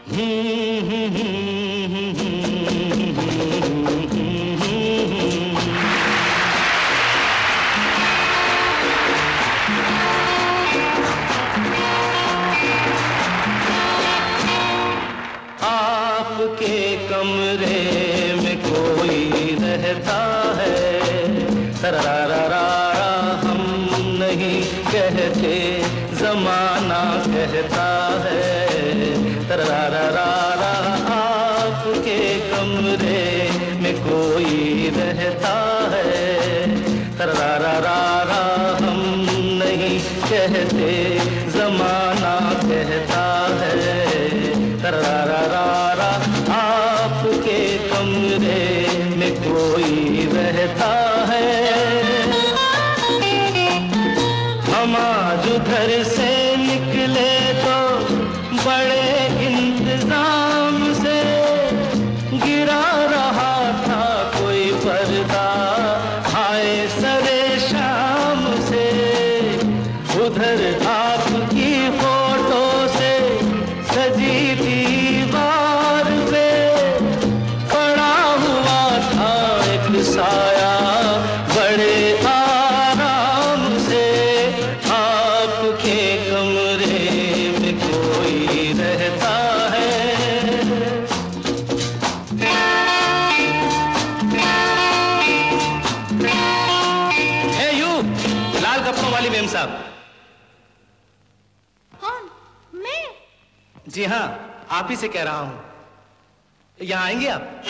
आपके कमरे में कोई रहता है, तरारारा हम नहीं कहते, जमाना कहता है, तरारारा आपके कमरे में कोई रहता है, तरारारा हम नहीं कहते, जमाना कहता है, तरारारा आपके कमरे में कोई रहता है। हम आज उधर से निकले तो बड़े इंतजाम से, गिरा रहा था कोई पर्दा हाय सरे शाम से, उधर आपकी फोटो से सजी दीवार पे पड़ा हुआ था एक साया बड़े आराम से, आपके कमरे में कोई रहता है। हे यू लाल कपड़ों वाली मेम साहब। कौन? मैं? जी हाँ, आप ही से कह रहा हूं, यहाँ आएंगे आप?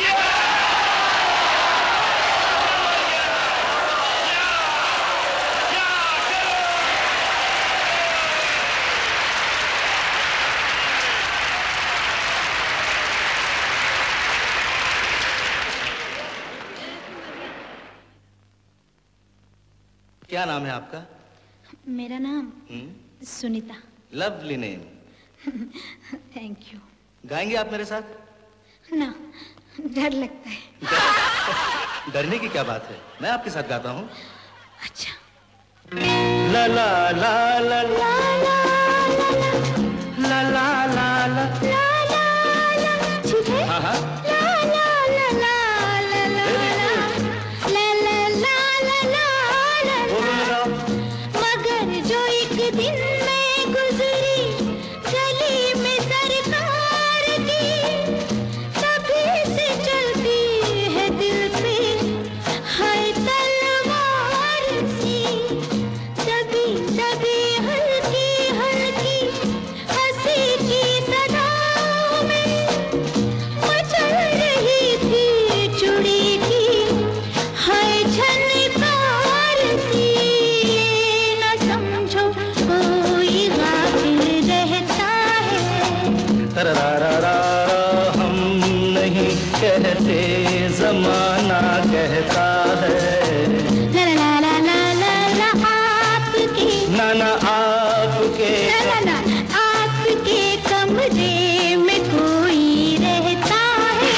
क्या नाम है आपका? मेरा नाम Sunita. Lovely name. Thank you. गाएंगे आप मेरे साथ? ना, डर लगता है। डरने की क्या बात है, मैं आपके साथ गाता हूँ। अच्छा। ला ला ला ला ला ला ला ला ला हाँ हाँ मगर जो एक दिन में गुजरी गली में सरकार की, तभी से चलती है दिल पे हाय तलवार सी, दबी दबी हल्की हल्की हंसी की सदाओं में मचल रही थी चुड़ी की हाय झनकार सी, ये न समझो कोई गाफिल रहता है, तरारारा हम नहीं कहते, जमाना कहता है, ला ला ला ला ला आपके नाना आपके ना आपके कमरे में कोई रहता है।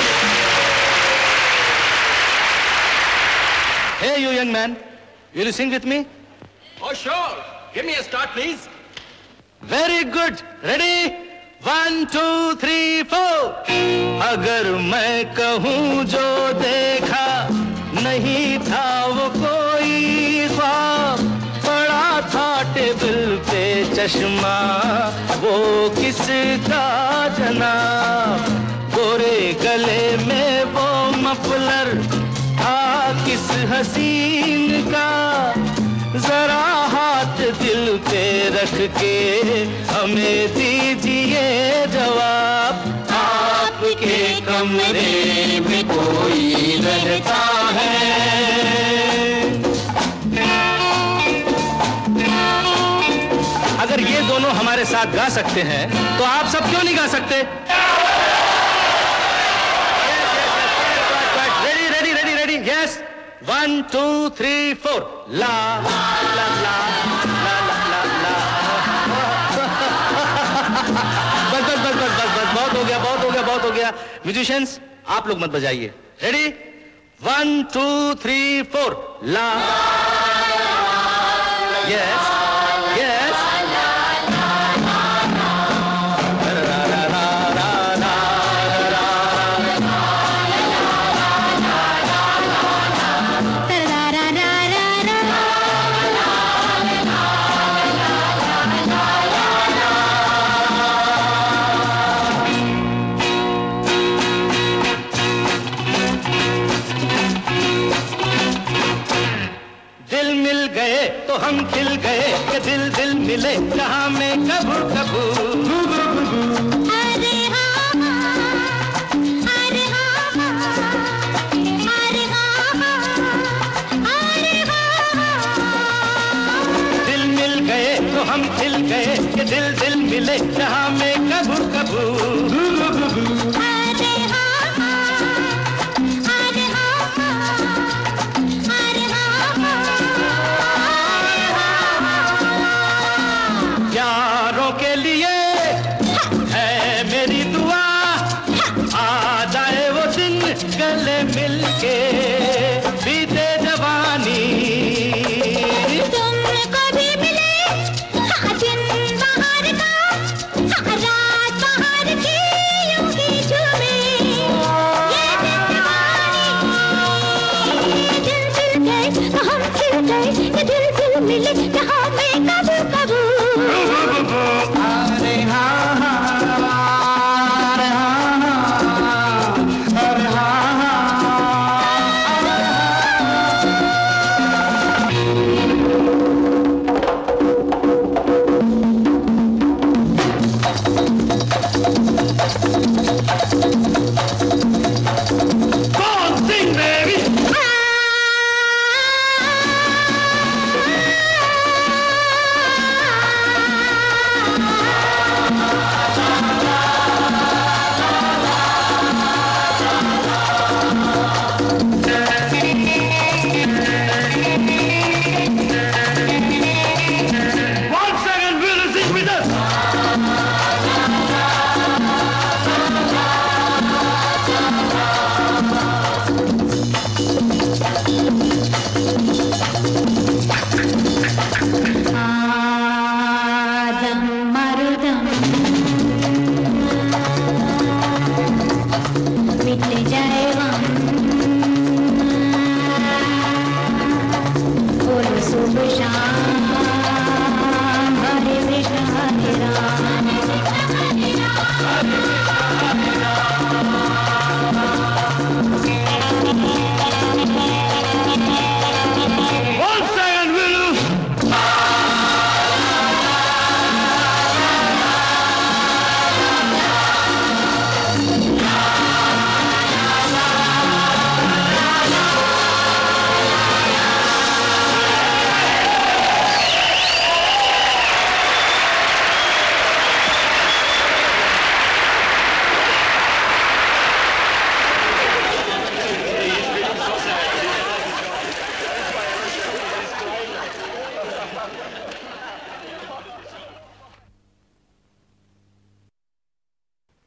Hey you young man, will you sing with me? Oh, sure. Give me a start, please. Very good. Ready? 1, 2, 3, 4. अगर मैं कहूँ जो देखा नहीं था वो कोई ख्वाब, पड़ा था टेबल पे चश्मा वो किसका जनाब, गोरे गले में वो मफलर था किस हसीन का, जरा हाथ दिल पे रख के हमें दीजिए जवाब, आपके कमरे में कोई रहता है। अगर ये दोनों हमारे साथ गा सकते हैं तो आप सब क्यों नहीं गा सकते? Ready ready ready ready yes 1 2 3 4 ला ला ला ला ला ला बस बस बस बस बस बस बहुत हो गया बहुत हो गया बहुत हो गया। म्यूजिशियंस आप लोग मत बजाइए। रेडी 1 2 3 4 ला यस यस रा रा रा रा मिले जहाँ में कबू कबू। अरे हाँ हाँ, अरे हाँ हाँ, अरे हाँ हाँ। यारों के लिए है मेरी दुआ, आ जाए वो दिन गले मिलके बीते जवानी। तुम कभी मिले हाँ दिन बाहर का, हाँ रात बाहर की यूं ही झूमे ये जिंदगानी। दिल फिर गए तो हम फिर गए, ये दिल फिर मिले जहाँ में कबू कबू। अरे हाँ हाँ, अरे हाँ हाँ, अरे हाँ हाँ, अरे Go on, sing, baby. One second, will you sing with us? आदम मरुदम मिट जाए गम, बोलो सुबह शाम हरे कृष्ण हरे राम।